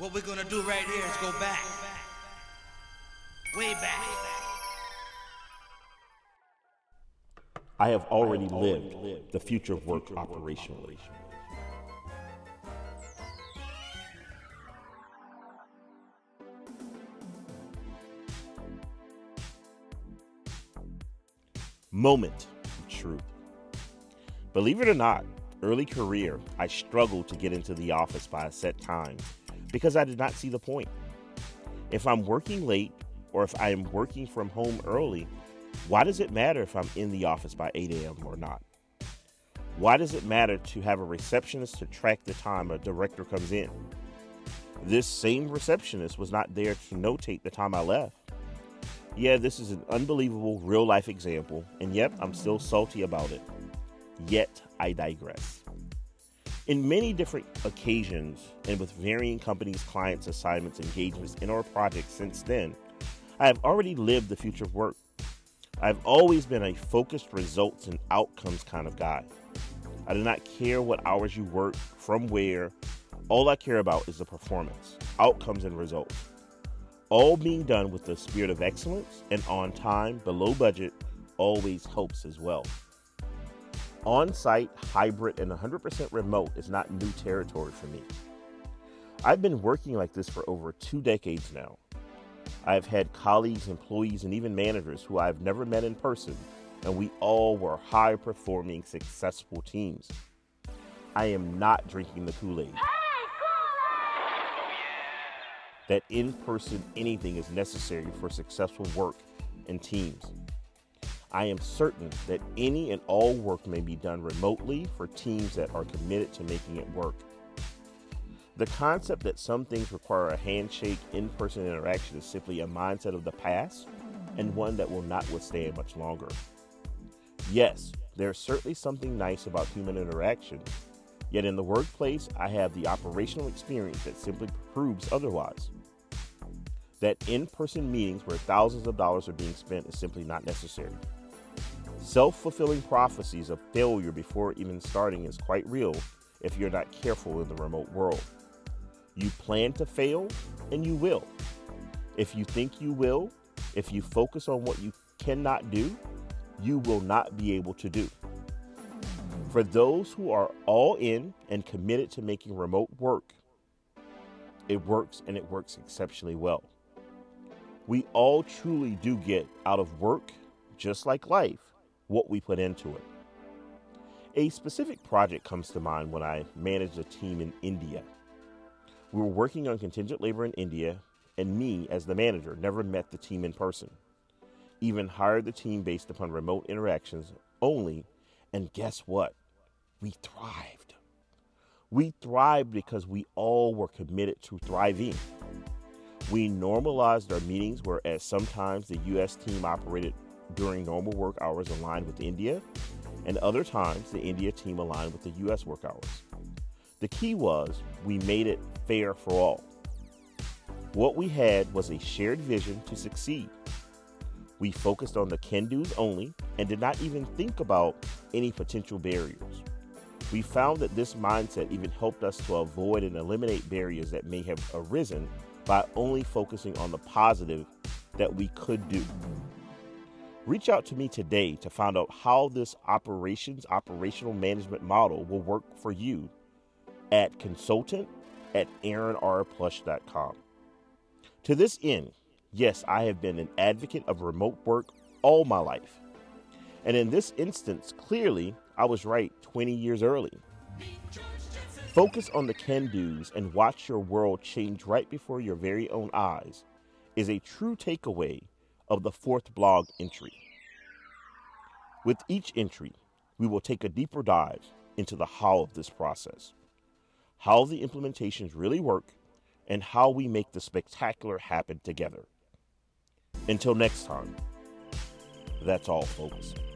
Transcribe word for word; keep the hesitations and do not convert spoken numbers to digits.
What we're gonna do right here is go back. Way back. I have already lived the future of work operationally. Moment of truth. Believe it or not, early career, I struggled to get into the office by a set time because I did not see the point. If I'm working late or if I am working from home early, why does it matter if I'm in the office by eight a.m. or not? Why does it matter to have a receptionist to track the time a director comes in? This same receptionist was not there to notate the time I left. Yeah, this is an unbelievable real-life example, and yep, I'm still salty about it. Yet, I digress. In many different occasions, and with varying companies, clients, assignments, engagements, and or projects since then, I have already lived the future of work. I've always been a focused results and outcomes kind of guy. I do not care what hours you work, from where. All I care about is the performance, outcomes, and results. All being done with the spirit of excellence and on time, below budget, always helps as well. On-site, hybrid, and one hundred percent remote is not new territory for me. I've been working like this for over two decades now. I've had colleagues, employees, and even managers who I've never met in person, and we all were high-performing, successful teams. I am not drinking the Kool-Aid. That in-person anything is necessary for successful work and teams. I am certain that any and all work may be done remotely for teams that are committed to making it work. The concept that some things require a handshake, in-person interaction is simply a mindset of the past and one that will not withstand much longer. Yes, there's certainly something nice about human interaction, yet in the workplace, I have the operational experience that simply proves otherwise. That in-person meetings where thousands of dollars are being spent is simply not necessary. Self-fulfilling prophecies of failure before even starting is quite real if you're not careful in the remote world. You plan to fail, and you will. If you think you will, if you focus on what you cannot do, you will not be able to do. For those who are all in and committed to making remote work, it works, and it works exceptionally well. We all truly do get out of work, just like life, what we put into it. A specific project comes to mind when I managed a team in India. We were working on contingent labor in India, and me, as the manager, never met the team in person. Even hired the team based upon remote interactions only, and guess what? We thrived. We thrived because we all were committed to thriving. We normalized our meetings, whereas sometimes the U S team operated during normal work hours aligned with India, and other times the India team aligned with the U S work hours. The key was we made it fair for all. What we had was a shared vision to succeed. We focused on the can-dos only and did not even think about any potential barriers. We found that this mindset even helped us to avoid and eliminate barriers that may have arisen by only focusing on the positive that we could do. Reach out to me today to find out how this operations, operational management model will work for you at consultant at aaron r plush dot com. To this end, yes, I have been an advocate of remote work all my life. And in this instance, clearly, I was right twenty years early. Focus on the can-dos and watch your world change right before your very own eyes is a true takeaway of the fourth blog entry. With each entry, we will take a deeper dive into the how of this process, how the implementations really work, and how we make the spectacular happen together. Until next time, that's all, folks.